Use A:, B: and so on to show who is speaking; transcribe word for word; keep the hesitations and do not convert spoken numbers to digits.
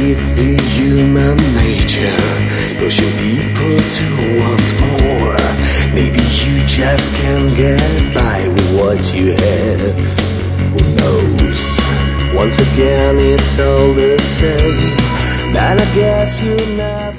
A: it's the human nature, pushing people to want more. Maybe you just can't get by with what you have. Who knows? Once again it's all the same, but I guess you never